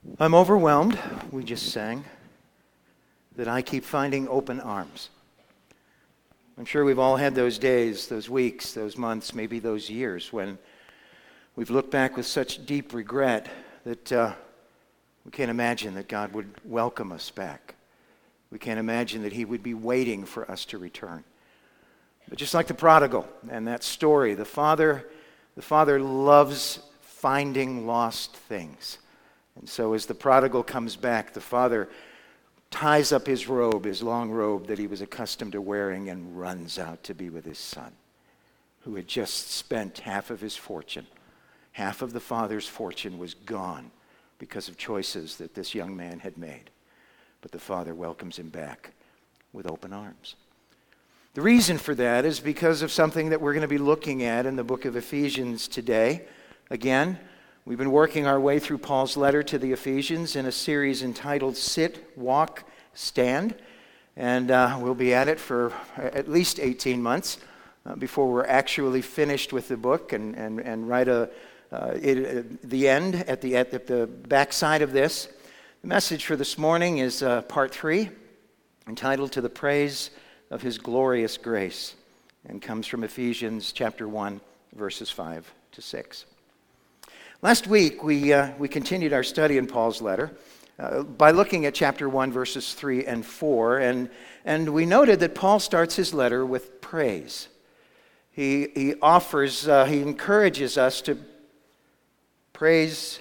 I'm overwhelmed, we just sang, that I keep finding open arms. I'm sure we've all had those days, those weeks, those months, maybe those years when we've looked back with such deep regret that we can't imagine that God would welcome us back. We can't imagine that He would be waiting for us to return. But just like the prodigal and that story, the father loves finding lost things. And so as the prodigal comes back, the father ties up his robe, his long robe that he was accustomed to wearing, and runs out to be with his son, who had just spent half of his fortune. Half of the father's fortune was gone because of choices that this young man had made. But the father welcomes him back with open arms. The reason for that is because of something that we're going to be looking at in the book of Ephesians today. Again, we've been working our way through Paul's letter to the Ephesians in a series entitled Sit, Walk, Stand. And we'll be at it for at least 18 months before we're actually finished with the book and write the end at the backside of this. The message for this morning is part 3, entitled To the Praise of His Glorious Grace, and comes from Ephesians chapter 1, verses 5 to 6. Last week, we continued our study in Paul's letter by looking at chapter 1, verses 3 and 4, and we noted that Paul starts his letter with praise. He encourages us to praise.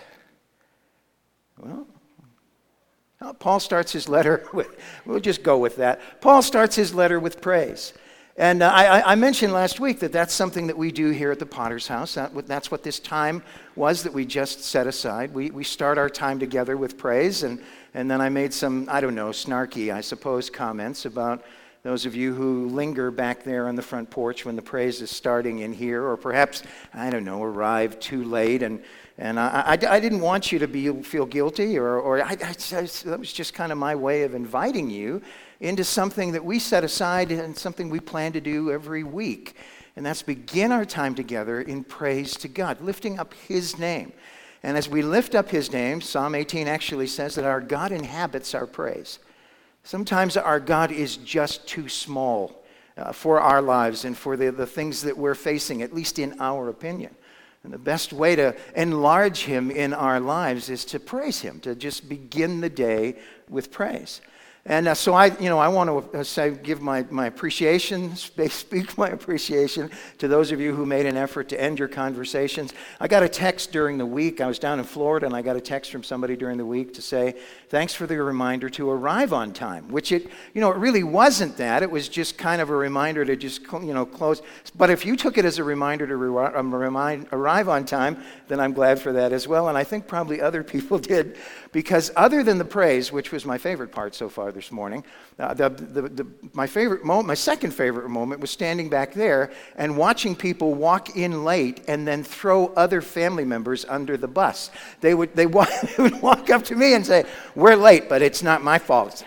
Paul starts his letter with, we'll just go with that. Paul starts his letter with praise. And I mentioned last week that that's something that we do here at the Potter's House. That's what this time was that we just set aside. We start our time together with praise, and then I made some, snarky, I suppose, comments about those of you who linger back there on the front porch when the praise is starting in here, or perhaps, arrive too late, and I didn't want you to feel guilty, that was just kind of my way of inviting you into something that we set aside and something we plan to do every week. And that's begin our time together in praise to God, lifting up His name. And as we lift up His name, Psalm 18 actually says that our God inhabits our praise. Sometimes our God is just too small for our lives and for the things that we're facing, at least in our opinion. And the best way to enlarge Him in our lives is to praise Him, to just begin the day with praise. And so I want to give my appreciation, speak my appreciation to those of you who made an effort to end your conversations. I got a text during the week. I was down in Florida, and I got a text from somebody during the week to say, thanks for the reminder to arrive on time, which it really wasn't that. It was just kind of a reminder to just, close. But if you took it as a reminder to arrive on time, then I'm glad for that as well. And I think probably other people did, because other than the praise, which was my favorite part so far this morning, my second favorite moment was standing back there and watching people walk in late and then throw other family members under the bus. They would walk up to me and say, "We're late, but it's not my fault."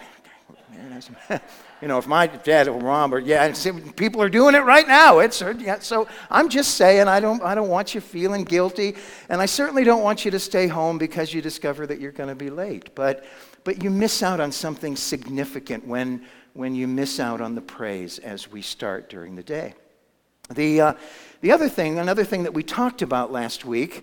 If my dad or mom people are doing it right now. So I'm just saying I don't want you feeling guilty, and I certainly don't want you to stay home because you discover that you're going to be late. But you miss out on something significant when you miss out on the praise as we start during the day. Another thing that we talked about last week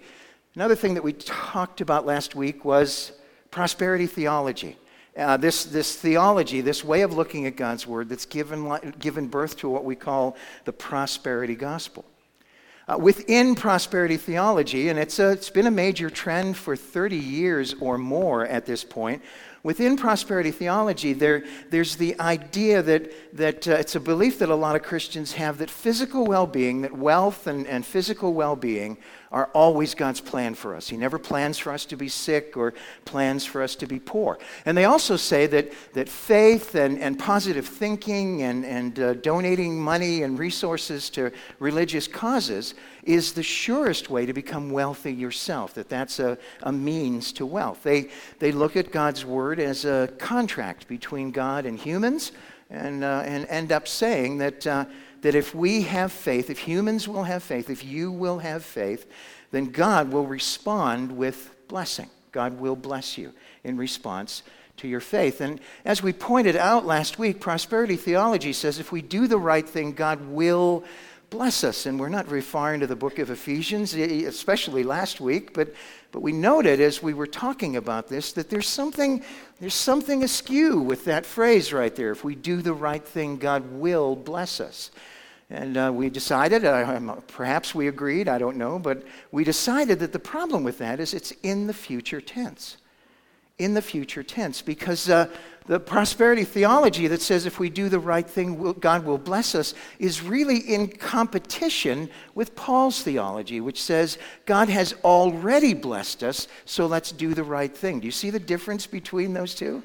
was prosperity theology. This theology, this way of looking at God's Word that's given birth to what we call the prosperity gospel. Within prosperity theology, and it's been a major trend for 30 years or more at this point, within prosperity theology, there's the idea that it's a belief that a lot of Christians have that physical well-being, that wealth and physical well-being are always God's plan for us. He never plans for us to be sick or plans for us to be poor. And they also say that faith and positive thinking and donating money and resources to religious causes is the surest way to become wealthy yourself, that's a means to wealth. They look at God's Word as a contract between God and humans and end up saying that if we have faith, if humans will have faith, if you will have faith, then God will respond with blessing. God will bless you in response to your faith. And as we pointed out last week, prosperity theology says if we do the right thing, God will bless us. And we're not referring to the book of Ephesians, especially last week, but we noted as we were talking about this that there's something askew with that phrase right there. If we do the right thing, God will bless us. And we decided, perhaps we agreed, I don't know, but we decided that the problem with that is it's in the future tense. In the future tense, because the prosperity theology that says if we do the right thing, God will bless us is really in competition with Paul's theology, which says God has already blessed us, so let's do the right thing. Do you see the difference between those two?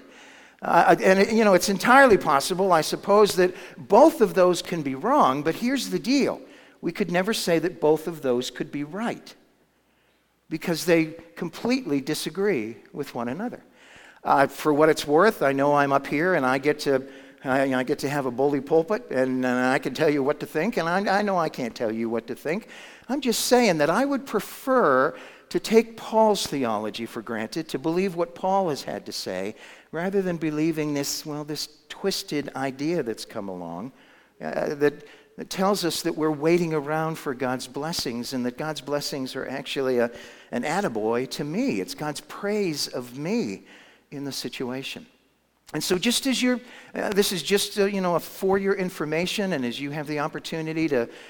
It's entirely possible, I suppose, that both of those can be wrong, but here's the deal. We could never say that both of those could be right, because they completely disagree with one another. For what it's worth, I know I'm up here and I get to have a bully pulpit and I can tell you what to think, and I know I can't tell you what to think. I'm just saying that I would prefer to take Paul's theology for granted, to believe what Paul has had to say, rather than believing this twisted idea that's come along that tells us that we're waiting around for God's blessings, and that God's blessings are actually an attaboy to me. It's God's praise of me in the situation. And so just as this is just for your information, and as you have the opportunity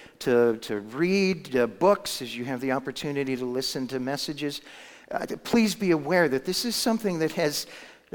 to read books, as you have the opportunity to listen to messages, please be aware that this is something that has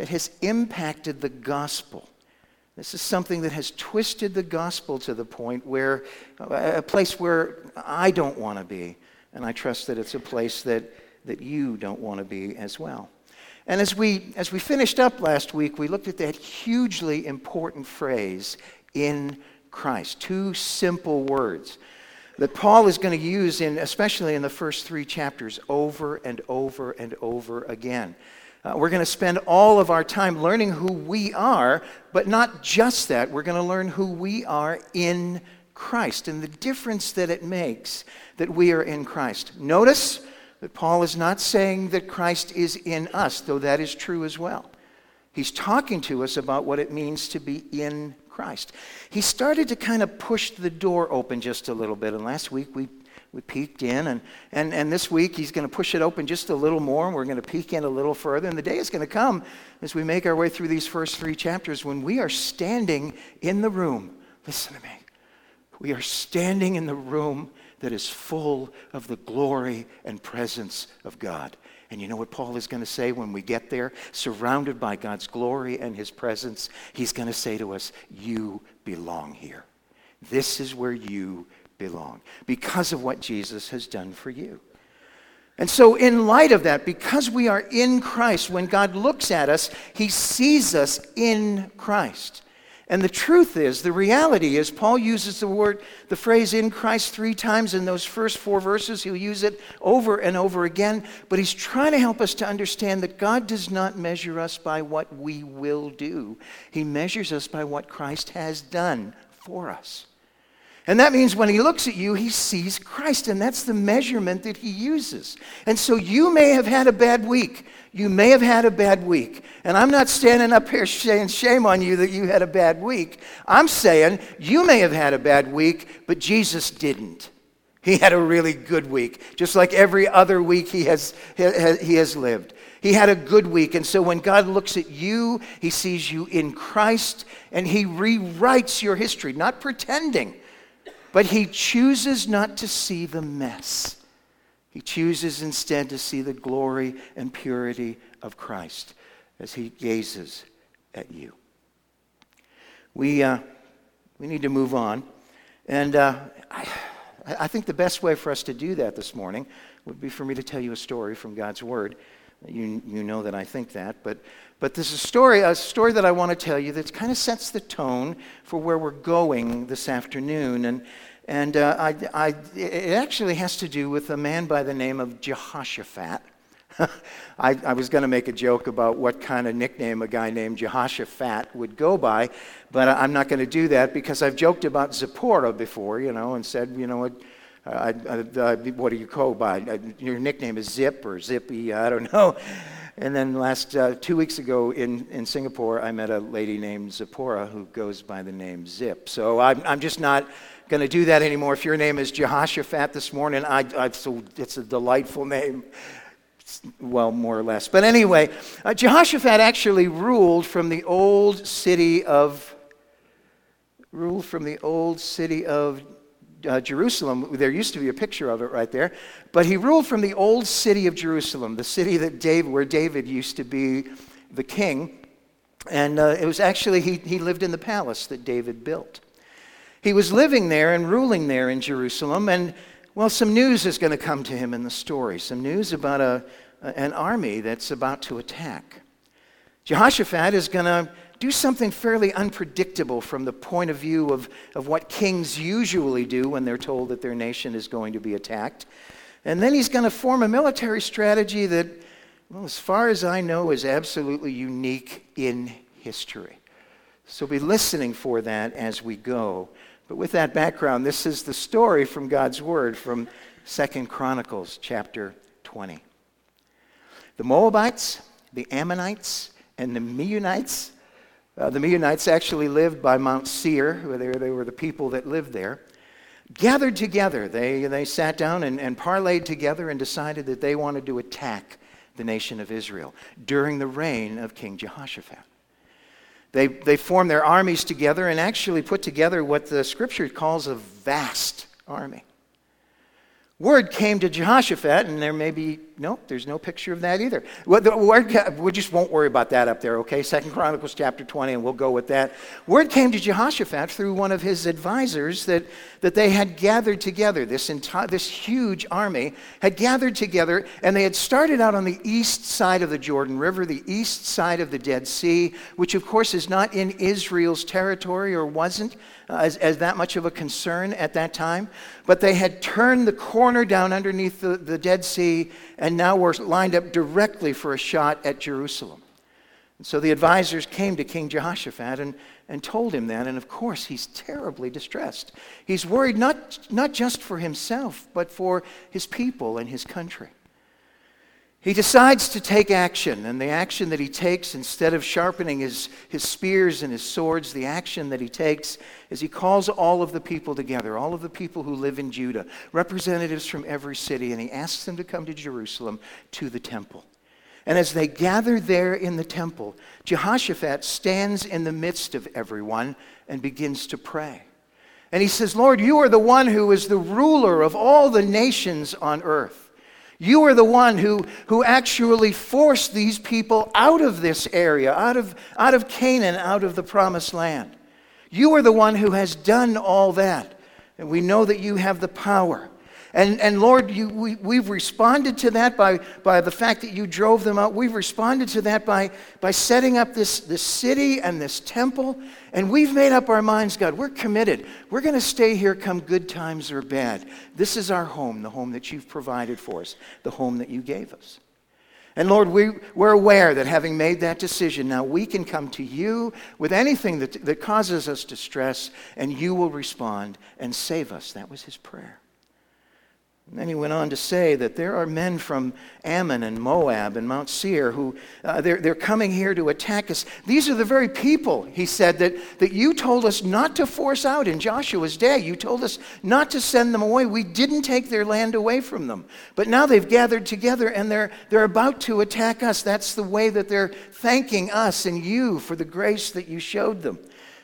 impacted the gospel. This is something that has twisted the gospel to the point where, a place where I don't want to be. And I trust that it's a place that you don't want to be as well. And as we finished up last week, we looked at that hugely important phrase, in Christ. Two simple words that Paul is going to use, especially in the first 3 chapters, over and over and over again. We're going to spend all of our time learning who we are, but not just that. We're going to learn who we are in Christ and the difference that it makes that we are in Christ. Notice that Paul is not saying that Christ is in us, though that is true as well. He's talking to us about what it means to be in Christ. He started to kind of push the door open just a little bit, and last week we peeked in, and this week he's going to push it open just a little more, and we're going to peek in a little further, and the day is going to come as we make our way through these first 3 chapters when we are standing in the room. Listen to me. We are standing in the room that is full of the glory and presence of God. And you know what Paul is going to say when we get there? Surrounded by God's glory and his presence, he's going to say to us, you belong here. This is where you belong, because of what Jesus has done for you. And so in light of that, because we are in Christ, when God looks at us, he sees us in Christ. And the truth is, the reality is, Paul uses the phrase in Christ 3 times in those first 4 verses. He'll use it over and over again, but he's trying to help us to understand that God does not measure us by what we will do. He measures us by what Christ has done for us. And that means when he looks at you, he sees Christ, and that's the measurement that he uses. And so you may have had a bad week. You may have had a bad week. And I'm not standing up here saying shame on you that you had a bad week. I'm saying you may have had a bad week, but Jesus didn't. He had a really good week, just like every other week he has lived. He had a good week, and so when God looks at you, he sees you in Christ, and he rewrites your history, not pretending, but he chooses not to see the mess. He chooses instead to see the glory and purity of Christ as he gazes at you. We need to move on. And I think the best way for us to do that this morning would be for me to tell you a story from God's Word. You know that I think that, but there's a story that I want to tell you that kind of sets the tone for where we're going this afternoon, and it actually has to do with a man by the name of Jehoshaphat. I was going to make a joke about what kind of nickname a guy named Jehoshaphat would go by, but I'm not going to do that because I've joked about Zipporah before, and said, what do you go by? Your nickname is Zip or Zippy, I don't know. And then last 2 weeks ago in Singapore, I met a lady named Zipporah who goes by the name Zip. So I'm just not going to do that anymore. If your name is Jehoshaphat this morning, it's a delightful name. Well, more or less. But anyway, Jehoshaphat actually ruled from the old city of Jerusalem. There used to be a picture of it right there. But he ruled from the old city of Jerusalem, the city where David used to be the king. And it was actually, he lived in the palace that David built. He was living there and ruling there in Jerusalem. And, well, some news is going to come to him in the story. Some news about an army that's about to attack. Jehoshaphat is going to do something fairly unpredictable from the point of view of what kings usually do when they're told that their nation is going to be attacked. And then he's going to form a military strategy that, well, as far as I know, is absolutely unique in history. So be listening for that as we go. But with that background, this is the story from God's Word from 2 Chronicles chapter 20. The Moabites, the Ammonites, and the Meunites. The Meunites actually lived by Mount Seir. They were the people that lived there. Gathered together. They sat down and parlayed together and decided that they wanted to attack the nation of Israel during the reign of King Jehoshaphat. They formed their armies together and actually put together what the Scripture calls a vast army. Word came to Jehoshaphat, and there's no picture of that either. We just won't worry about that up there, okay? 2 Chronicles chapter 20, and we'll go with that. Word came to Jehoshaphat through one of his advisors that they had gathered together. This huge army had gathered together, and they had started out on the east side of the Jordan River, the east side of the Dead Sea, which of course is not in Israel's territory or wasn't as that much of a concern at that time. But they had turned the corner down underneath the Dead Sea and now were lined up directly for a shot at Jerusalem. And so the advisors came to King Jehoshaphat and told him that. And of course, he's terribly distressed. He's worried not just for himself, but for his people and his country. He decides to take action, and the action that he takes, instead of sharpening his spears and his swords, the action that he takes is he calls all of the people together, all of the people who live in Judah, representatives from every city, and he asks them to come to Jerusalem to the temple. And as they gather there in the temple, Jehoshaphat stands in the midst of everyone and begins to pray. And he says, Lord, you are the one who is the ruler of all the nations on earth. You are the one who actually forced these people out of this area, out of Canaan, out of the promised land. You are the one who has done all that. And we know that you have the power. And Lord, we've responded to that by the fact that you drove them out. We've responded to that by setting up this city and this temple. And we've made up our minds, God, we're committed. We're going to stay here come good times or bad. This is our home, the home that you've provided for us, the home that you gave us. And Lord, we're aware that having made that decision, now we can come to you with anything that causes us distress, and you will respond and save us. That was his prayer. And then he went on to say that there are men from Ammon and Moab and Mount Seir who they're coming here to attack us. These are the very people, he said, that you told us not to force out in Joshua's day. You told us not to send them away. We didn't take their land away from them. But now they've gathered together and they're about to attack us. That's the way that they're thanking us and you for the grace that you showed them.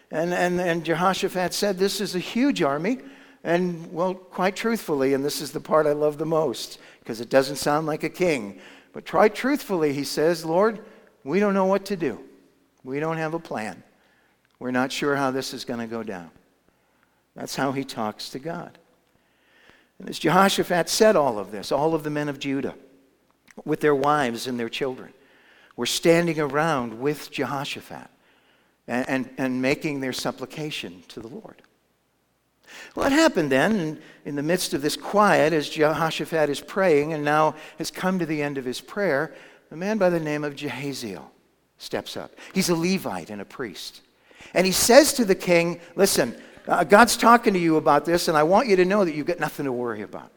And Jehoshaphat said, this is a huge army. And, well, quite truthfully, and this is the part I love the most, because it doesn't sound like a king, but quite truthfully, he says, Lord, we don't know what to do. We don't have a plan. We're not sure how this is going to go down. That's how he talks to God. And as Jehoshaphat said all of this, all of the men of Judah, with their wives and their children, were standing around with Jehoshaphat and making their supplication to the Lord. Well, it happened then, in the midst of this quiet, as Jehoshaphat is praying and now has come to the end of his prayer, a man by the name of Jahaziel steps up. He's a Levite and a priest. And he says to the king, listen, God's talking to you about this, and I want you to know that you've got nothing to worry about.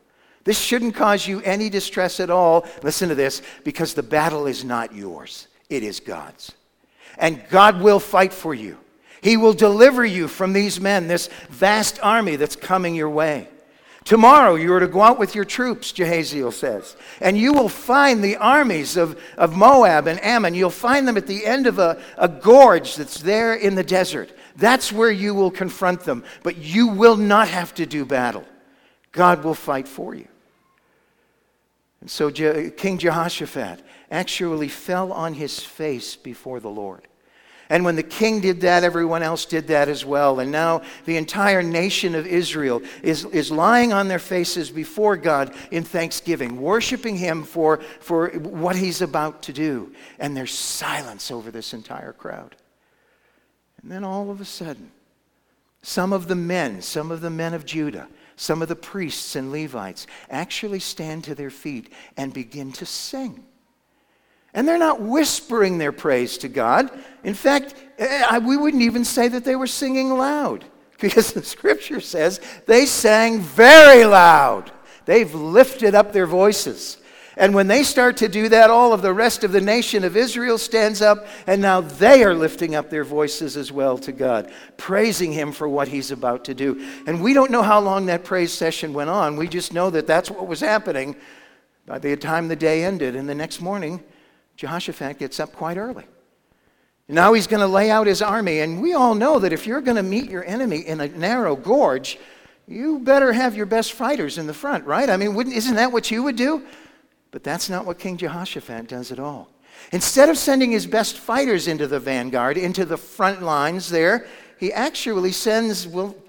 This shouldn't cause you any distress at all. Listen to this, because the battle is not yours. It is God's. And God will fight for you. He will deliver you from these men, this vast army that's coming your way. Tomorrow you are to go out with your troops, Jehaziel says, and you will find the armies of Moab and Ammon. You'll find them at the end of a gorge that's there in the desert. That's where you will confront them, but you will not have to do battle. God will fight for you. And so King Jehoshaphat actually fell on his face before the Lord. And when the king did that, everyone else did that as well. And now the entire nation of Israel is lying on their faces before God in thanksgiving, worshiping him for what he's about to do. And there's silence over this entire crowd. And then all of a sudden, some of the men of Judah, some of the priests and Levites actually stand to their feet and begin to sing. And they're not whispering their praise to God. In fact, we wouldn't even say that they were singing loud, because the scripture says they sang very loud. They've lifted up their voices. And when they start to do that, all of the rest of the nation of Israel stands up, and now they are lifting up their voices as well to God, praising him for what he's about to do. And we don't know how long that praise session went on. We just know that that's what was happening by the time the day ended. And the next morning, Jehoshaphat gets up quite early. Now he's going to lay out his army, and we all know that if you're going to meet your enemy in a narrow gorge, you better have your best fighters in the front, right? I mean, isn't that what you would do? But that's not what King Jehoshaphat does at all. Instead of sending his best fighters into the vanguard, into the front lines there, he actually sends,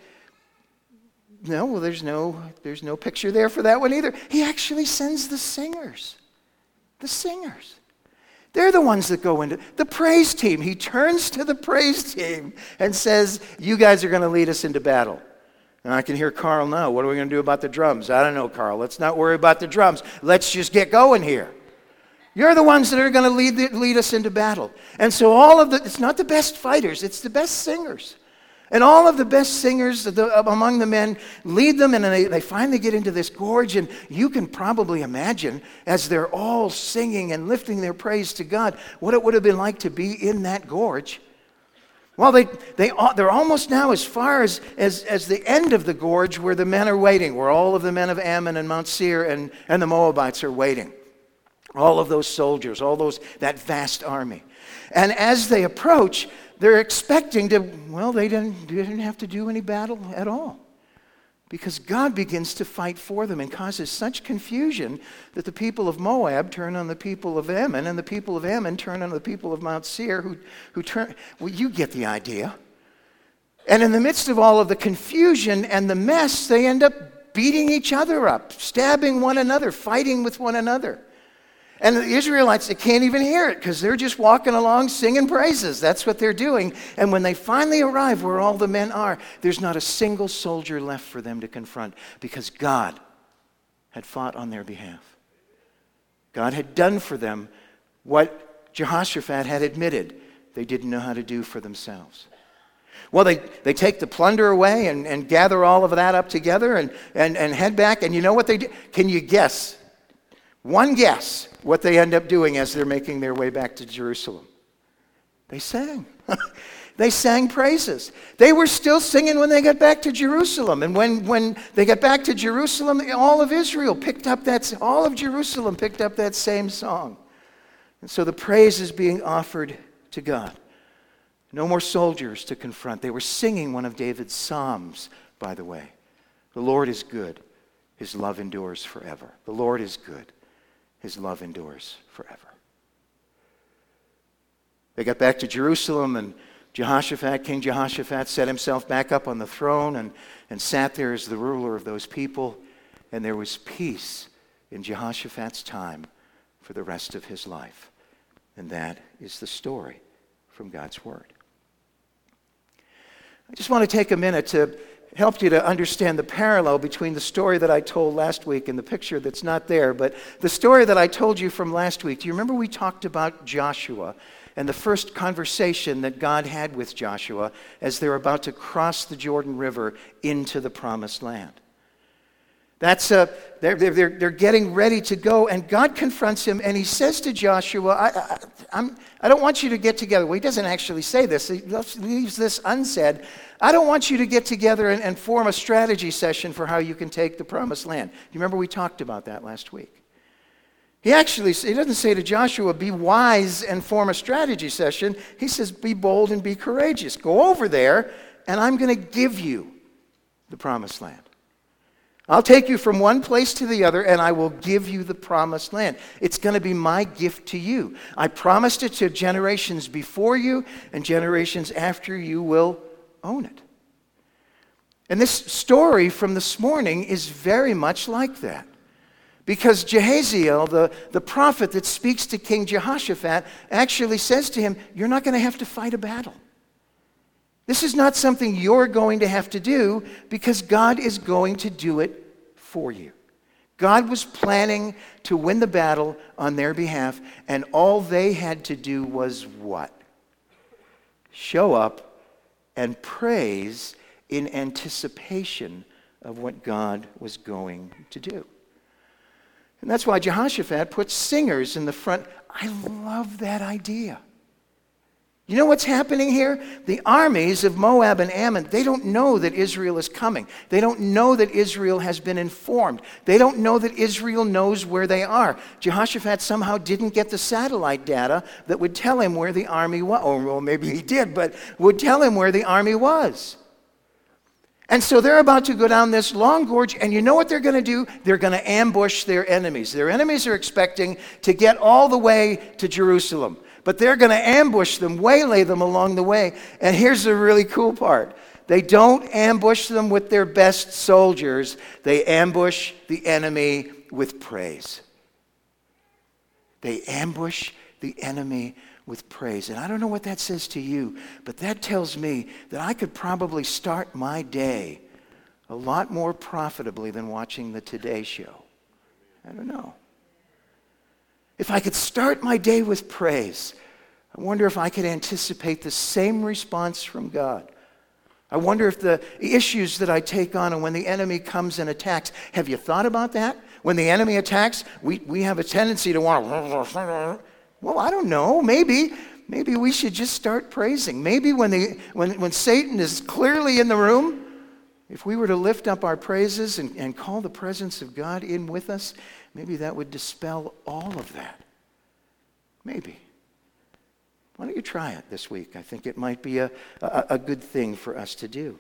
there's no picture there for that one either. He actually sends the singers. The singers. They're the ones that go into the praise team. He turns to the praise team and says, you guys are going to lead us into battle. And I can hear Carl now. What are we going to do about the drums? I don't know, Carl. Let's not worry about the drums. Let's just get going here. You're the ones that are going to lead us into battle. And so it's not the best fighters, it's the best singers. And all of the best singers among the men lead them, and they finally get into this gorge, and you can probably imagine, as they're all singing and lifting their praise to God, what it would have been like to be in that gorge. Well, they're almost now as far as the end of the gorge where the men are waiting, where all of the men of Ammon and Mount Seir and the Moabites are waiting. All of those soldiers, that vast army. And as they approach, they're expecting they didn't have to do any battle at all. Because God begins to fight for them and causes such confusion that the people of Moab turn on the people of Ammon, and the people of Ammon turn on the people of Mount Seir, who turn, you get the idea. And in the midst of all of the confusion and the mess, they end up beating each other up, stabbing one another, fighting with one another. And the Israelites, they can't even hear it because they're just walking along singing praises. That's what they're doing. And when they finally arrive where all the men are, there's not a single soldier left for them to confront because God had fought on their behalf. God had done for them what Jehoshaphat had admitted they didn't know how to do for themselves. Well, they take the plunder away and gather all of that up together and head back. And you know what they do? Can you guess? One guess what they end up doing as they're making their way back to Jerusalem. They sang. They sang praises. They were still singing when they got back to Jerusalem. And when they got back to Jerusalem, all of Jerusalem picked up that same song. And so the praise is being offered to God. No more soldiers to confront. They were singing one of David's psalms, by the way. The Lord is good. His love endures forever. The Lord is good. His love endures forever. They got back to Jerusalem, and King Jehoshaphat set himself back up on the throne and sat there as the ruler of those people. And there was peace in Jehoshaphat's time for the rest of his life. And that is the story from God's Word. I just want to take a minute to help you to understand the parallel between the story that I told last week and the picture that's not there. But the story that I told you from last week, do you remember we talked about Joshua and the first conversation that God had with Joshua as they're about to cross the Jordan River into the Promised Land? They're getting ready to go, and God confronts him, and he says to Joshua, I don't want you to get together. Well, he doesn't actually say this. He leaves this unsaid. I don't want you to get together and form a strategy session for how you can take the promised land. You remember we talked about that last week. He doesn't say to Joshua, be wise and form a strategy session. He says, be bold and be courageous. Go over there, and I'm going to give you the promised land. I'll take you from one place to the other, and I will give you the promised land. It's going to be my gift to you. I promised it to generations before you, and generations after you will own it. And this story from this morning is very much like that. Because Jehaziel, the prophet that speaks to King Jehoshaphat, actually says to him, you're not going to have to fight a battle. This is not something you're going to have to do because God is going to do it for you. God was planning to win the battle on their behalf, and all they had to do was what? Show up and praise in anticipation of what God was going to do. And that's why Jehoshaphat puts singers in the front. I love that idea. You know what's happening here? The armies of Moab and Ammon, they don't know that Israel is coming. They don't know that Israel has been informed. They don't know that Israel knows where they are. Jehoshaphat somehow didn't get the satellite data that would tell him where the army was. Or well, maybe he did, but would tell him where the army was. And so they're about to go down this long gorge, and you know what they're going to do? They're going to ambush their enemies. Their enemies are expecting to get all the way to Jerusalem. But they're going to ambush them, waylay them along the way. And here's the really cool part. They don't ambush them with their best soldiers. They ambush the enemy with praise. They ambush the enemy with praise. And I don't know what that says to you, but that tells me that I could probably start my day a lot more profitably than watching the Today Show. I don't know. If I could start my day with praise, I wonder if I could anticipate the same response from God. I wonder if the issues that I take on and when the enemy comes and attacks, have you thought about that? When the enemy attacks, we have a tendency to want to, well, I don't know, maybe we should just start praising. Maybe when Satan is clearly in the room, if we were to lift up our praises and call the presence of God in with us, maybe that would dispel all of that. Maybe. Why don't you try it this week? I think it might be a good thing for us to do.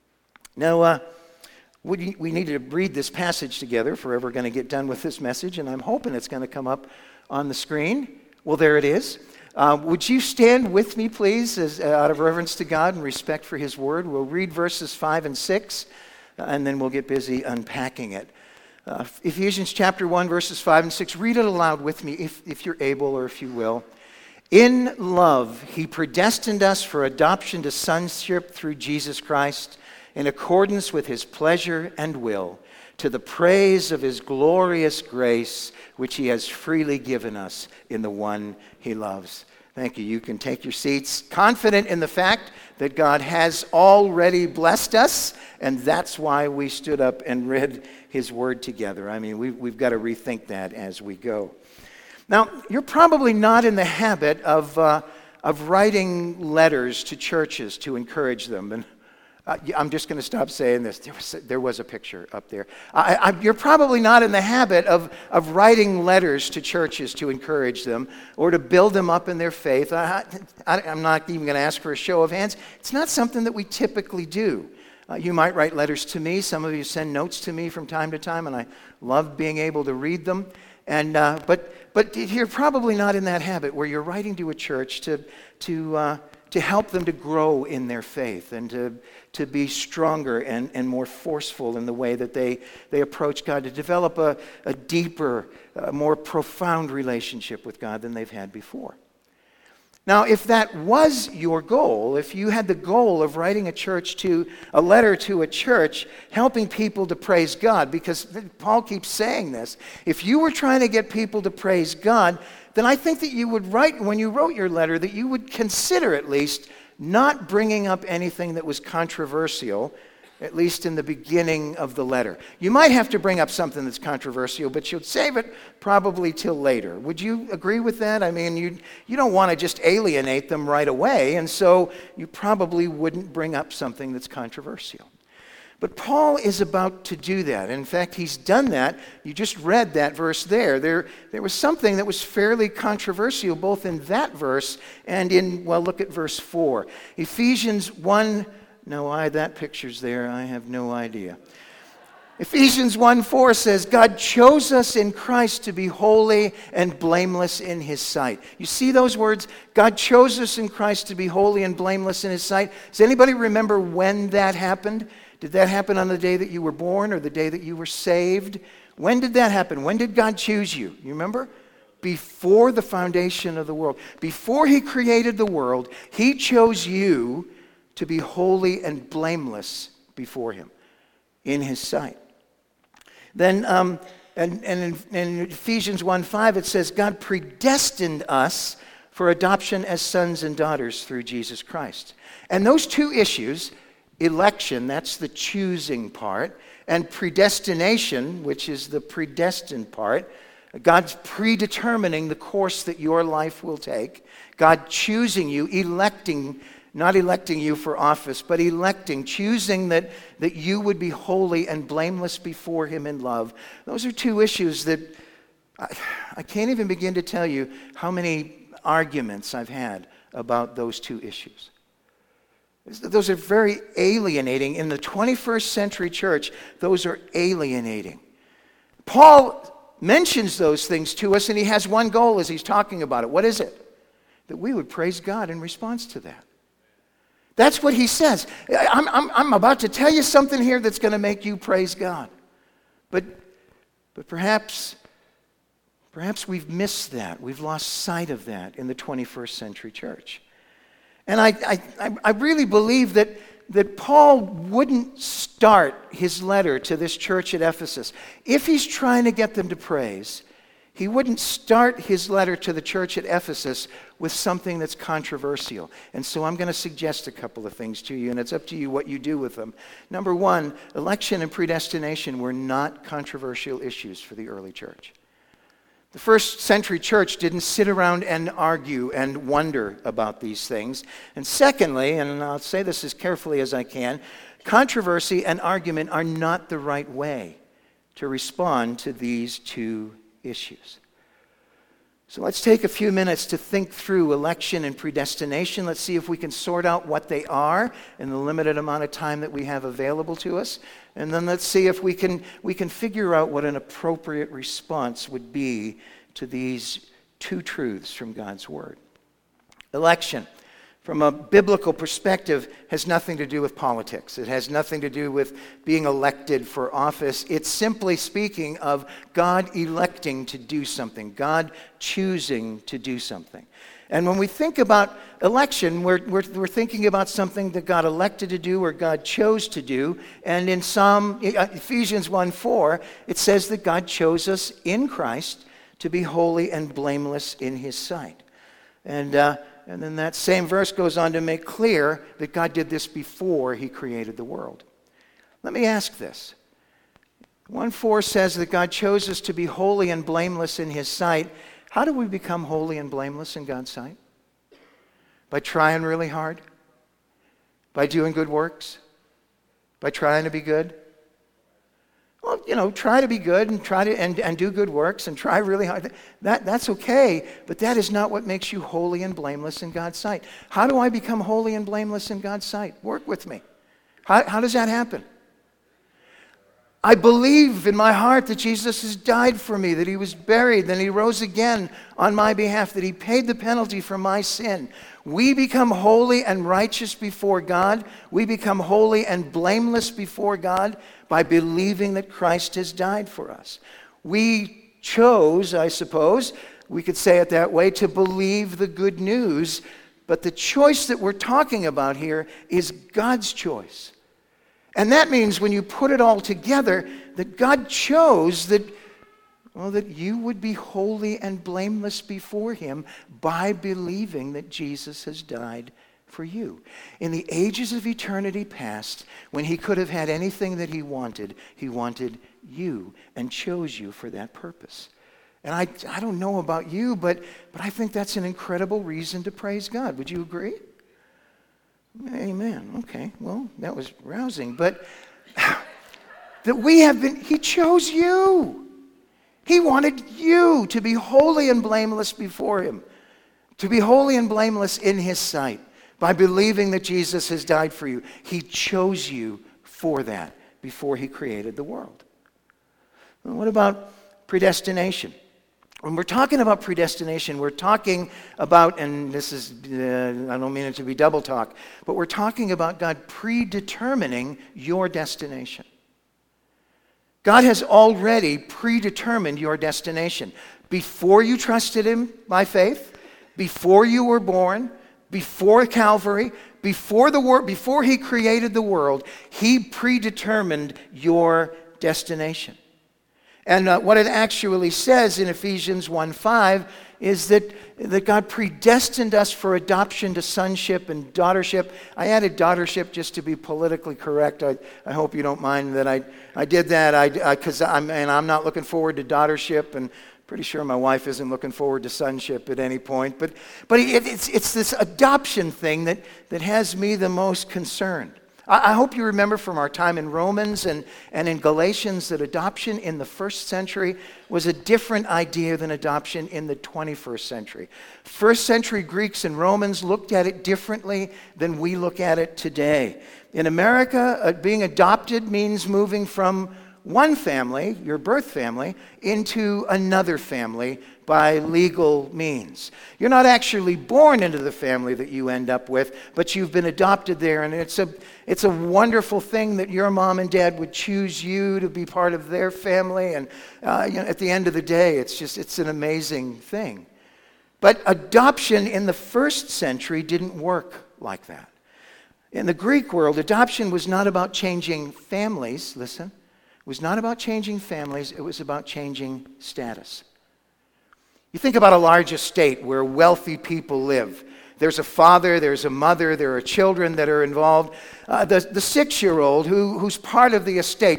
Now, we need to read this passage together if we're ever going to get done with this message, and I'm hoping it's going to come up on the screen. Well, there it is. Would you stand with me, please, out of reverence to God and respect for His Word? We'll read verses 5 and 6, and then we'll get busy unpacking it. Ephesians chapter 1, verses 5 and 6. Read it aloud with me if you're able or if you will. In love, He predestined us for adoption to sonship through Jesus Christ in accordance with His pleasure and will, to the praise of His glorious grace, which He has freely given us in the one He loves. Thank you. You can take your seats, confident in the fact that God has already blessed us, and that's why we stood up and read His Word together. I mean, we've got to rethink that as we go. Now, you're probably not in the habit of writing letters to churches to encourage them. And I'm just going to stop saying this. There was a picture up there. You're probably not in the habit of writing letters to churches to encourage them or to build them up in their faith. I'm not even going to ask for a show of hands. It's not something that we typically do. You might write letters to me. Some of you send notes to me from time to time, and I love being able to read them. And but you're probably not in that habit where you're writing to a church to help them to grow in their faith and to be stronger and more forceful in the way that they approach God, to develop a deeper, more profound relationship with God than they've had before. Now, if that was your goal, if you had the goal of writing a letter to a church, helping people to praise God, because Paul keeps saying this, if you were trying to get people to praise God, then I think that you would write, when you wrote your letter, that you would consider at least not bringing up anything that was controversial at least in the beginning of the letter. You might have to bring up something that's controversial, but you'll save it probably till later. Would you agree with that? I mean, you don't want to just alienate them right away, and so you probably wouldn't bring up something that's controversial. But Paul is about to do that. In fact, he's done that. You just read that verse there. There was something that was fairly controversial both in that verse and in, well, look at verse 4. Ephesians 1, no, that picture's there. I have no idea. Ephesians 1:4 says, God chose us in Christ to be holy and blameless in His sight. You see those words? God chose us in Christ to be holy and blameless in His sight. Does anybody remember when that happened? Did that happen on the day that you were born or the day that you were saved? When did that happen? When did God choose you? You remember? Before the foundation of the world. Before He created the world, He chose you to be holy and blameless before Him in His sight. Then, and in Ephesians 1:5, it says, God predestined us for adoption as sons and daughters through Jesus Christ. And those two issues, election, that's the choosing part, and predestination, which is the predestined part, God's predetermining the course that your life will take, God choosing you, electing, not electing you for office, but electing, choosing that you would be holy and blameless before Him in love. Those are two issues that I can't even begin to tell you how many arguments I've had about those two issues. Those are very alienating. In the 21st century church, those are alienating. Paul mentions those things to us, and he has one goal as he's talking about it. What is it? That we would praise God in response to that. That's what he says. I'm about to tell you something here that's going to make you praise God. But perhaps we've missed that. We've lost sight of that in the 21st century church. And I really believe that Paul wouldn't start his letter to this church at Ephesus. If he's trying to get them to praise, he wouldn't start his letter to the church at Ephesus with something that's controversial. And so I'm going to suggest a couple of things to you, and it's up to you what you do with them. Number one, election and predestination were not controversial issues for the early church. The first century church didn't sit around and argue and wonder about these things. And secondly, and I'll say this as carefully as I can, controversy and argument are not the right way to respond to these two issues. So let's take a few minutes to think through election and predestination. Let's see if we can sort out what they are in the limited amount of time that we have available to us. And then let's see if we can figure out what an appropriate response would be to these two truths from God's Word. Election, from a biblical perspective, has nothing to do with politics. It has nothing to do with being elected for office. It's simply speaking of God electing to do something, God choosing to do something. And when we think about election, we're thinking about something that God elected to do or God chose to do. And in Ephesians 1:4, it says that God chose us in Christ to be holy and blameless in His sight. And then that same verse goes on to make clear that God did this before He created the world. Let me ask this. 1:4 says that God chose us to be holy and blameless in His sight. How do we become holy and blameless in God's sight? By trying really hard? By doing good works? By trying to be good? Well, try to be good and try to and do good works and try really hard. That's okay, but that is not what makes you holy and blameless in God's sight. How do I become holy and blameless in God's sight? Work with me. How does that happen? I believe in my heart that Jesus has died for me, that He was buried, that He rose again on my behalf, that He paid the penalty for my sin. We become holy and righteous before God. We become holy and blameless before God by believing that Christ has died for us. We chose, I suppose, we could say it that way, to believe the good news, but the choice that we're talking about here is God's choice. And that means when you put it all together, that God chose that you would be holy and blameless before Him by believing that Jesus has died for you. In the ages of eternity past, when he could have had anything that he wanted you and chose you for that purpose. And I don't know about you, but I think that's an incredible reason to praise God. Would you agree? Amen. Okay, well, that was rousing. But he chose you. He wanted you to be holy and blameless before him, to be holy and blameless in his sight by believing that Jesus has died for you. He chose you for that before he created the world. Well, what about predestination? When we're talking about predestination, we're talking about, and this is, I don't mean it to be double talk, but we're talking about God predetermining your destination. God has already predetermined your destination. Before you trusted him by faith, before you were born, before Calvary, before he created the world, he predetermined your destination. And what it actually says in Ephesians 1:5 is that God predestined us for adoption to sonship and daughtership. I added daughtership just to be politically correct. I hope you don't mind that I did that because I'm not looking forward to daughtership, and pretty sure my wife isn't looking forward to sonship at any point. But it's this adoption thing that has me the most concerned. I hope you remember from our time in Romans and in Galatians that adoption in the first century was a different idea than adoption in the 21st century. First century Greeks and Romans looked at it differently than we look at it today. In America, being adopted means moving from one family, your birth family, into another family by legal means. You're not actually born into the family that you end up with, but you've been adopted there, and it's a wonderful thing that your mom and dad would choose you to be part of their family, and at the end of the day, it's an amazing thing. But adoption in the first century didn't work like that. In the Greek world, adoption was not about changing families, listen. It was not about changing families, it was about changing status. You think about a large estate where wealthy people live. There's a father, there's a mother, there are children that are involved. The 6-year-old who's part of the estate,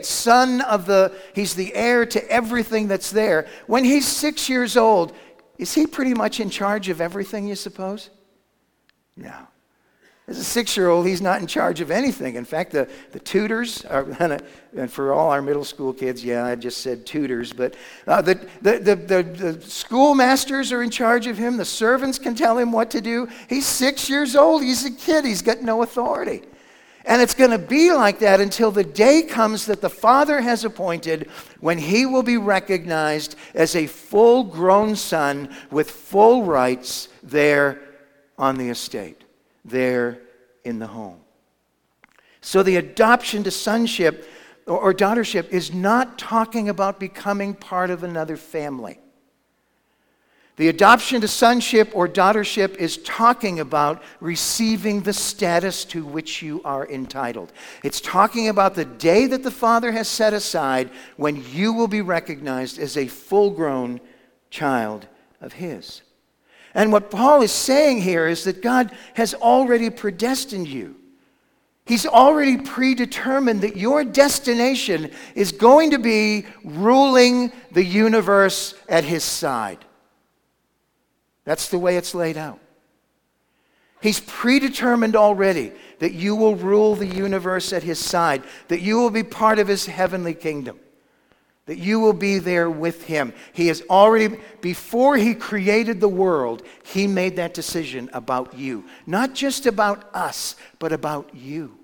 he's the heir to everything that's there. When he's 6 years old, is he pretty much in charge of everything, you suppose? No. As a 6-year-old, he's not in charge of anything. In fact, the tutors, and for all our middle school kids, yeah, I just said tutors, but the schoolmasters are in charge of him. The servants can tell him what to do. He's 6 years old. He's a kid. He's got no authority. And it's going to be like that until the day comes that the Father has appointed when he will be recognized as a full-grown son with full rights there on the estate, there in the home. So the adoption to sonship or daughtership is not talking about becoming part of another family. The adoption to sonship or daughtership is talking about receiving the status to which you are entitled. It's talking about the day that the Father has set aside when you will be recognized as a full-grown child of his. And what Paul is saying here is that God has already predestined you. He's already predetermined that your destination is going to be ruling the universe at his side. That's the way it's laid out. He's predetermined already that you will rule the universe at his side, that you will be part of his heavenly kingdom, that you will be there with him. He has already, before he created the world, he made that decision about you. Not just about us, but about you.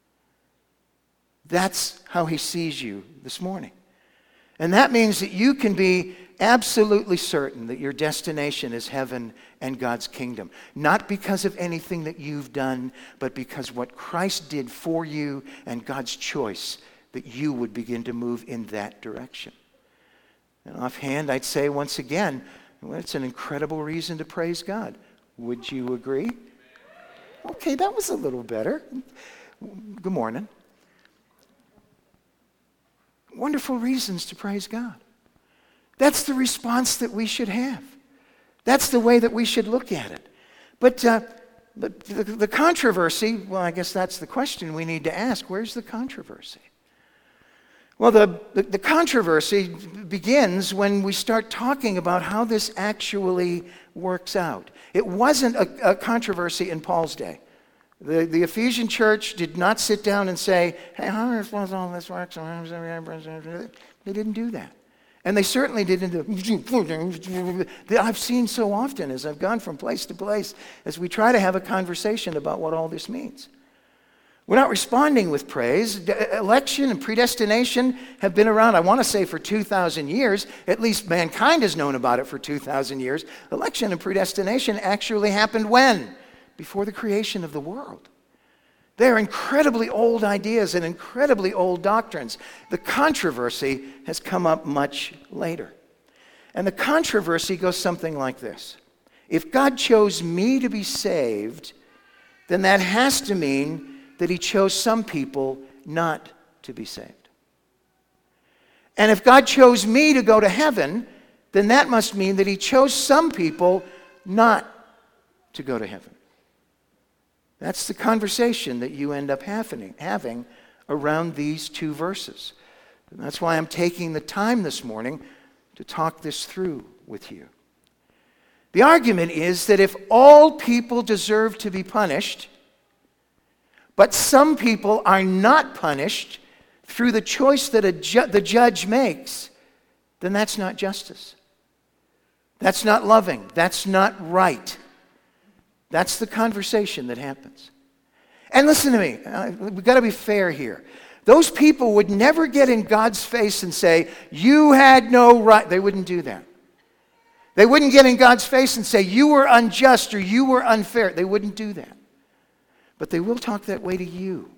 That's how he sees you this morning. And that means that you can be absolutely certain that your destination is heaven and God's kingdom. Not because of anything that you've done, but because what Christ did for you and God's choice that you would begin to move in that direction. And offhand, I'd say once again, well, it's an incredible reason to praise God. Would you agree? Okay, that was a little better. Good morning. Wonderful reasons to praise God. That's the response that we should have. That's the way that we should look at it. But But the controversy, well, I guess that's the question we need to ask. Where's the controversy? Well, the controversy begins when we start talking about how this actually works out. It wasn't a controversy in Paul's day. The Ephesian church did not sit down and say, hey, how are we supposed all this works? They didn't do that. And they certainly didn't do I've seen so often as I've gone from place to place as we try to have a conversation about what all this means. We're not responding with praise. Election and predestination have been around, I want to say, for 2,000 years. At least mankind has known about it for 2,000 years. Election and predestination actually happened when? Before the creation of the world. They're incredibly old ideas and incredibly old doctrines. The controversy has come up much later. And the controversy goes something like this. If God chose me to be saved, then that has to mean that he chose some people not to be saved. And if God chose me to go to heaven, then that must mean that he chose some people not to go to heaven. That's the conversation that you end up having around these two verses. And that's why I'm taking the time this morning to talk this through with you. The argument is that if all people deserve to be punished, but some people are not punished through the choice that the judge makes, then that's not justice. That's not loving. That's not right. That's the conversation that happens. And listen to me, we've got to be fair here. Those people would never get in God's face and say, you had no right. They wouldn't do that. They wouldn't get in God's face and say, you were unjust or you were unfair. They wouldn't do that. But they will talk that way to you.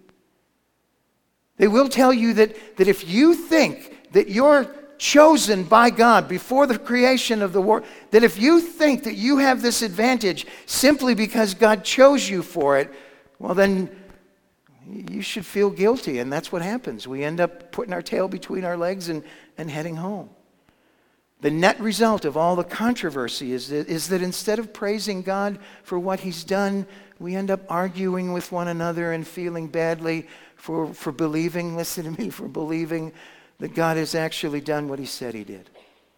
They will tell you that if you think that you're chosen by God before the creation of the world, that if you think that you have this advantage simply because God chose you for it, well then you should feel guilty, and that's what happens. We end up putting our tail between our legs and heading home. The net result of all the controversy is that instead of praising God for what he's done, we end up arguing with one another and feeling badly for believing, listen to me, for believing that God has actually done what he said he did.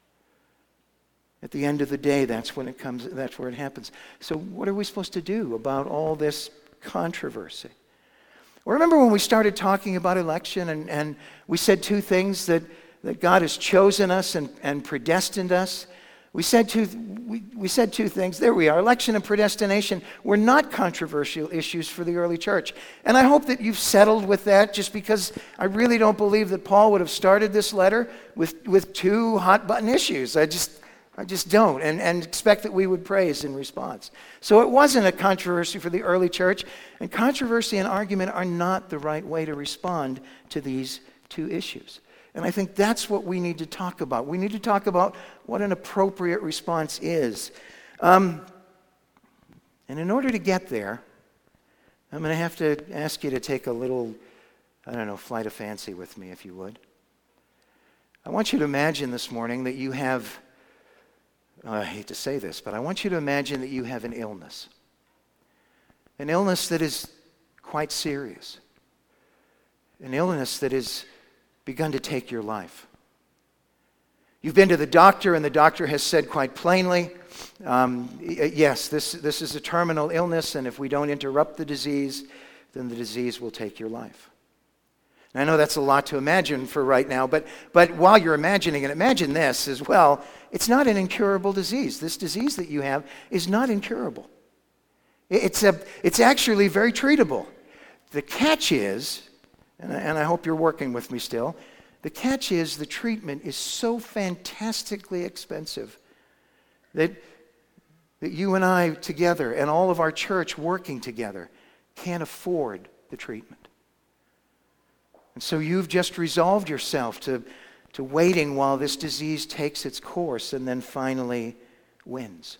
At the end of the day, that's where it happens. So what are we supposed to do about all this controversy? Well, remember when we started talking about election and we said two things, that God has chosen us and predestined us? We said two things. There we are. Election and predestination were not controversial issues for the early church. And I hope that you've settled with that, just because I really don't believe that Paul would have started this letter with two hot-button issues. I just don't, and expect that we would praise in response. So it wasn't a controversy for the early church, and controversy and argument are not the right way to respond to these two issues. And I think that's what we need to talk about. We need to talk about what an appropriate response is. And in order to get there, I'm going to have to ask you to take a little, flight of fancy with me, if you would. I want you to imagine this morning that you have, I hate to say this, but I want you to imagine that you have an illness. An illness that is quite serious. An illness that is begun to take your life. You've been to the doctor, and the doctor has said quite plainly, yes, this is a terminal illness, and if we don't interrupt the disease, then the disease will take your life. And I know that's a lot to imagine for right now, but while you're imagining it, imagine this as well. It's not an incurable disease. This disease that you have is not incurable. It's actually very treatable. The catch is, and I hope you're working with me still, the catch is the treatment is so fantastically expensive that you and I together and all of our church working together can't afford the treatment. And so you've just resolved yourself to waiting while this disease takes its course and then finally wins.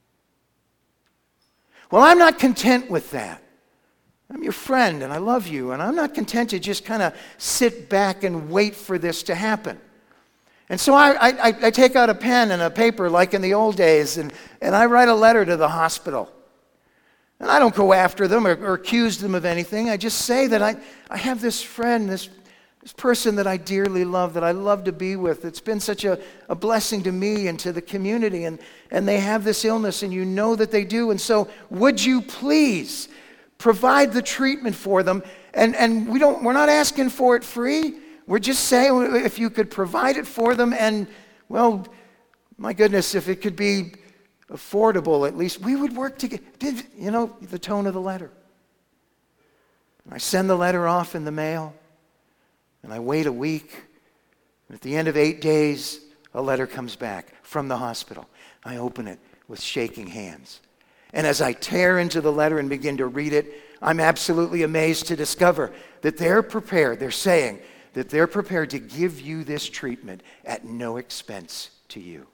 Well, I'm not content with that. I'm your friend and I love you, and I'm not content to just kind of sit back and wait for this to happen. And so I take out a pen and a paper like in the old days, and I write a letter to the hospital. And I don't go after them or accuse them of anything. I just say that I have this friend, this person that I dearly love, that I love to be with. It's been such a blessing to me and to the community. And they have this illness, and you know that they do. And so would you please provide the treatment for them? And we're not asking for it free. We're just saying if you could provide it for them, and, well, my goodness, if it could be affordable, at least we would work together. You know, the tone of the letter. I send the letter off in the mail, and I wait a week. And at the end of 8 days, a letter comes back from the hospital. I open it with shaking hands. And as I tear into the letter and begin to read it, I'm absolutely amazed to discover that they're prepared. They're saying that they're prepared to give you this treatment at no expense to you.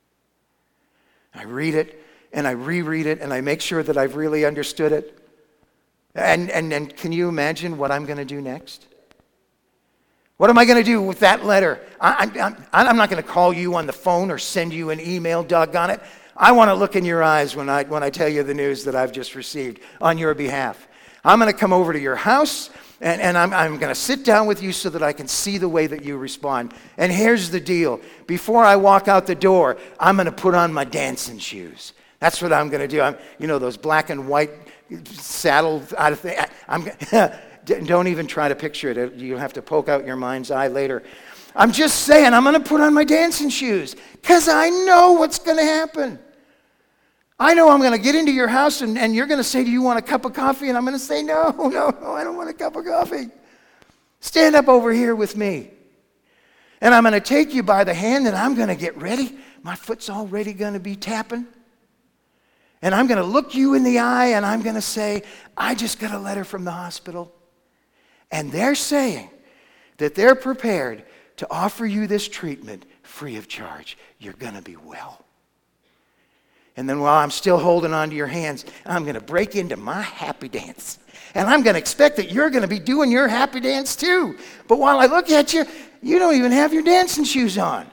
I read it, and I reread it, and I make sure that I've really understood it. And can you imagine what I'm going to do next? What am I going to do with that letter? I'm not going to call you on the phone or send you an email, doggone it. I want to look in your eyes when I tell you the news that I've just received on your behalf. I'm going to come over to your house, and I'm going to sit down with you so that I can see the way that you respond. And here's the deal. Before I walk out the door, I'm going to put on my dancing shoes. That's what I'm going to do. Those black and white saddled out of things. Don't even try to picture it. You'll have to poke out your mind's eye later. I'm just saying, I'm going to put on my dancing shoes because I know what's going to happen. I know I'm going to get into your house and you're going to say, do you want a cup of coffee? And I'm going to say, no, I don't want a cup of coffee. Stand up over here with me. And I'm going to take you by the hand and I'm going to get ready. My foot's already going to be tapping. And I'm going to look you in the eye and I'm going to say, I just got a letter from the hospital. And they're saying that they're prepared to offer you this treatment free of charge. You're going to be well. And then while I'm still holding on to your hands, I'm going to break into my happy dance. And I'm going to expect that you're going to be doing your happy dance too. But while I look at you, you don't even have your dancing shoes on.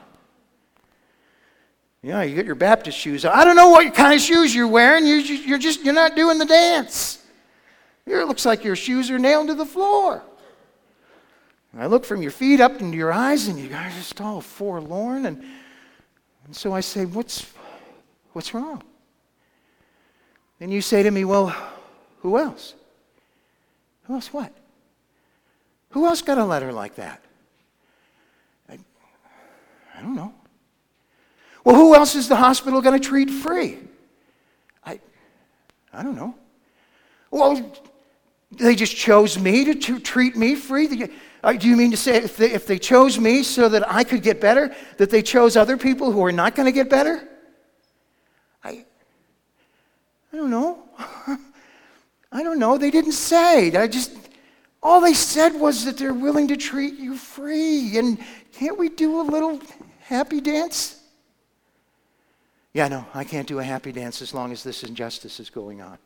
Yeah, you got your Baptist shoes on. I don't know what kind of shoes you're wearing. You're not doing the dance. It looks like your shoes are nailed to the floor. And I look from your feet up into your eyes, and you guys are just all forlorn. And so I say, what's wrong? And you say to me, well, who else? Who else what? Who else got a letter like that? I don't know. Well, who else is the hospital going to treat free? I don't know. Well, they just chose me to treat me free? Do you mean to say if they chose me so that I could get better, that they chose other people who are not going to get better? I don't know. I don't know. They didn't say. All they said was that they're willing to treat you free. And can't we do a little happy dance? Yeah, no, I can't do a happy dance as long as this injustice is going on.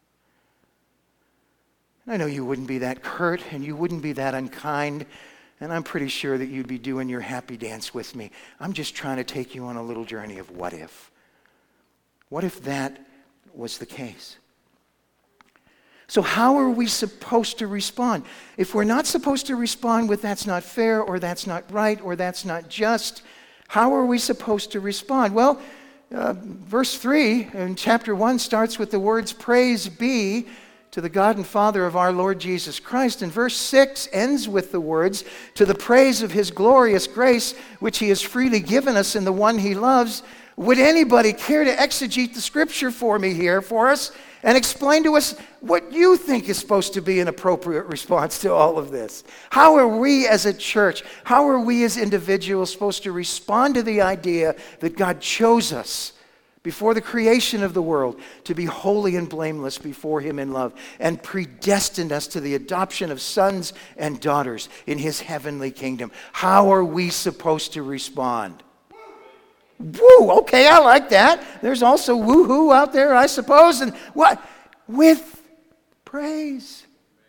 I know you wouldn't be that curt and you wouldn't be that unkind, and I'm pretty sure that you'd be doing your happy dance with me. I'm just trying to take you on a little journey of what if. What if that was the case? So how are we supposed to respond? If we're not supposed to respond with that's not fair or that's not right or that's not just, how are we supposed to respond? Well, verse 3 in chapter 1 starts with the words, praise be to the God and Father of our Lord Jesus Christ. And verse 6 ends with the words, to the praise of his glorious grace, which he has freely given us in the one he loves. Would anybody care to exegete the scripture for us and explain to us what you think is supposed to be an appropriate response to all of this? How are we as a church, how are we as individuals supposed to respond to the idea that God chose us before the creation of the world to be holy and blameless before him in love and predestined us to the adoption of sons and daughters in his heavenly kingdom? How are we supposed to respond? Woo, okay, I like that. There's also woo-hoo out there, I suppose. And what? With praise.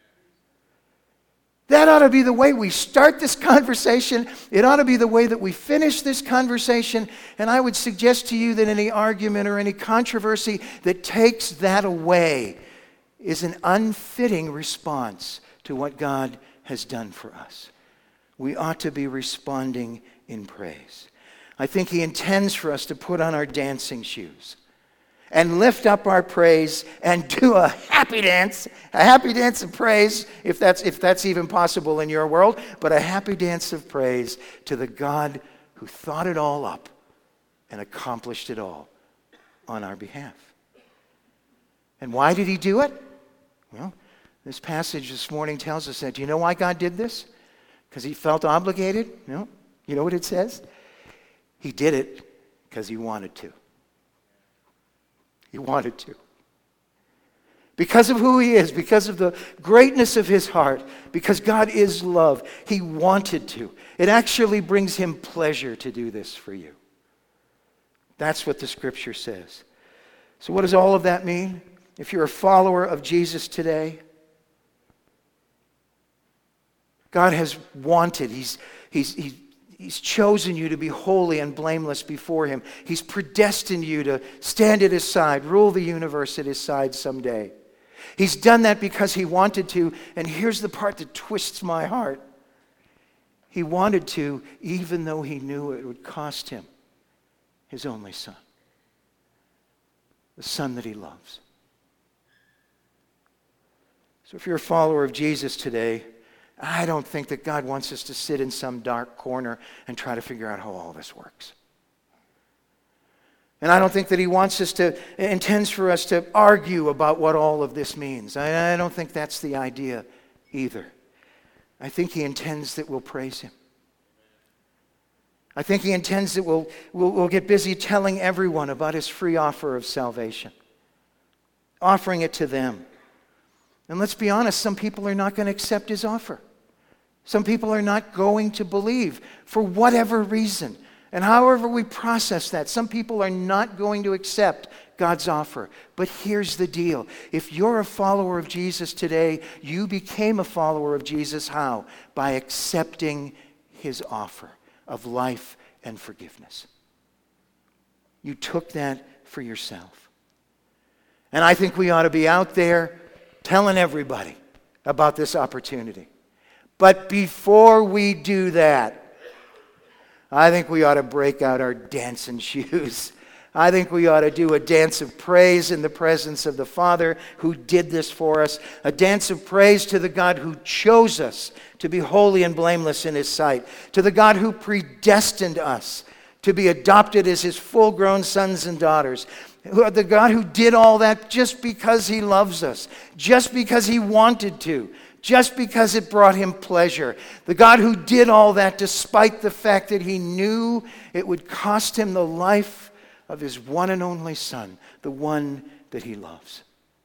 That ought to be the way we start this conversation. It ought to be the way that we finish this conversation. And I would suggest to you that any argument or any controversy that takes that away is an unfitting response to what God has done for us. We ought to be responding in praise. I think he intends for us to put on our dancing shoes and lift up our praise and do a happy dance of praise, if that's even possible in your world, but a happy dance of praise to the God who thought it all up and accomplished it all on our behalf. And why did he do it? Well, this passage this morning tells us that. Do you know why God did this? Because he felt obligated? No. You know what it says? He did it because he wanted to. He wanted to. Because of who he is, because of the greatness of his heart, because God is love, he wanted to. It actually brings him pleasure to do this for you. That's what the scripture says. So what does all of that mean? If you're a follower of Jesus today, God has wanted, He's chosen you to be holy and blameless before him. He's predestined you to stand at his side, rule the universe at his side someday. He's done that because he wanted to, and here's the part that twists my heart. He wanted to, even though he knew it would cost him his only son, the son that he loves. So if you're a follower of Jesus today, I don't think that God wants us to sit in some dark corner and try to figure out how all this works. And I don't think that he intends for us to argue about what all of this means. I don't think that's the idea either. I think he intends that we'll praise him. I think he intends that we'll get busy telling everyone about his free offer of salvation, offering it to them. And let's be honest, some people are not going to accept his offer. Some people are not going to believe for whatever reason. And however we process that, some people are not going to accept God's offer. But here's the deal. If you're a follower of Jesus today, you became a follower of Jesus how? By accepting his offer of life and forgiveness. You took that for yourself. And I think we ought to be out there telling everybody about this opportunity. But before we do that, I think we ought to break out our dancing shoes. I think we ought to do a dance of praise in the presence of the Father who did this for us. A dance of praise to the God who chose us to be holy and blameless in his sight. To the God who predestined us to be adopted as his full-grown sons and daughters. The God who did all that just because he loves us. Just because he wanted to. Just because it brought him pleasure. The God who did all that despite the fact that he knew it would cost him the life of his one and only Son, the one that he loves.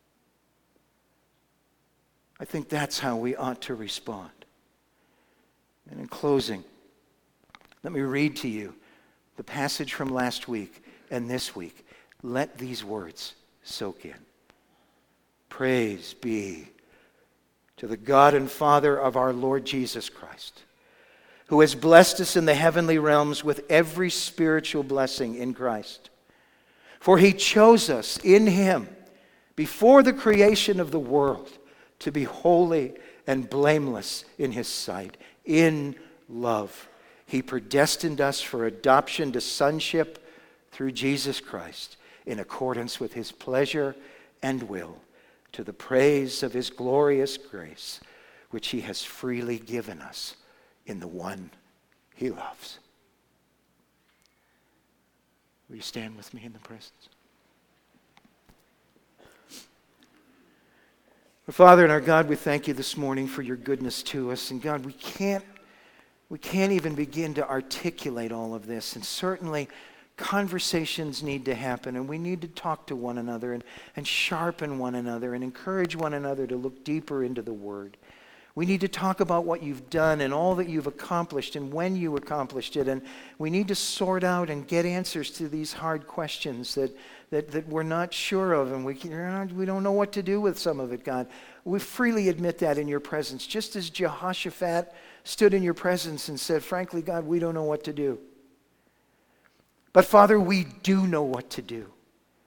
I think that's how we ought to respond. And in closing, let me read to you the passage from last week and this week. Let these words soak in. Praise be to the God and Father of our Lord Jesus Christ, who has blessed us in the heavenly realms with every spiritual blessing in Christ. For he chose us in him before the creation of the world to be holy and blameless in his sight. In love, he predestined us for adoption to sonship through Jesus Christ in accordance with his pleasure and will, to the praise of his glorious grace, which he has freely given us in the one he loves. Will you stand with me in the presence? Our Father and our God, we thank you this morning for your goodness to us. And God, we can't even begin to articulate all of this. And certainly conversations need to happen, and we need to talk to one another and sharpen one another and encourage one another to look deeper into the Word. We need to talk about what you've done and all that you've accomplished and when you accomplished it. And we need to sort out and get answers to these hard questions that we're not sure of, and we don't know what to do with some of it, God. We freely admit that in your presence, just as Jehoshaphat stood in your presence and said, frankly, God, we don't know what to do. But Father, we do know what to do.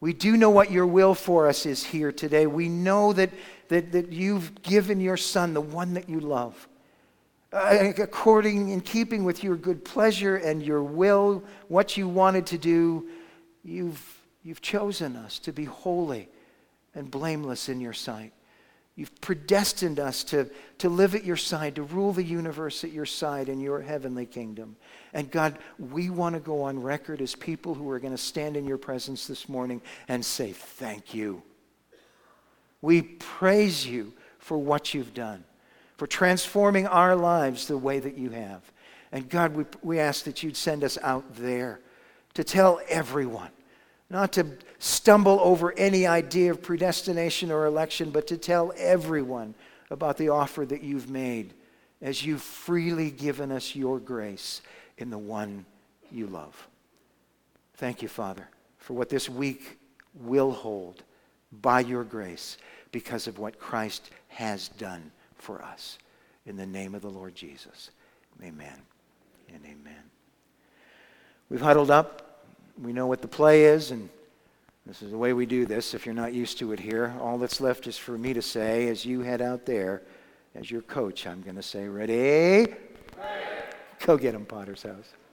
We do know what your will for us is here today. We know that you've given your Son, the one that you love, according, in keeping with your good pleasure and your will, what you wanted to do. You've chosen us to be holy and blameless in your sight. You've predestined us to live at your side, to rule the universe at your side in your heavenly kingdom. And God, we want to go on record as people who are going to stand in your presence this morning and say thank you. We praise you for what you've done, for transforming our lives the way that you have. And God, we ask that you'd send us out there to tell everyone, not to stumble over any idea of predestination or election, but to tell everyone about the offer that you've made as you've freely given us your grace in the one you love. Thank you, Father, for what this week will hold by your grace because of what Christ has done for us. In the name of the Lord Jesus, amen and amen. We've huddled up. We know what the play is, and this is the way we do this. If you're not used to it here, all that's left is for me to say, as you head out there, as your coach, I'm going to say, ready? Go get 'em, Potter's House.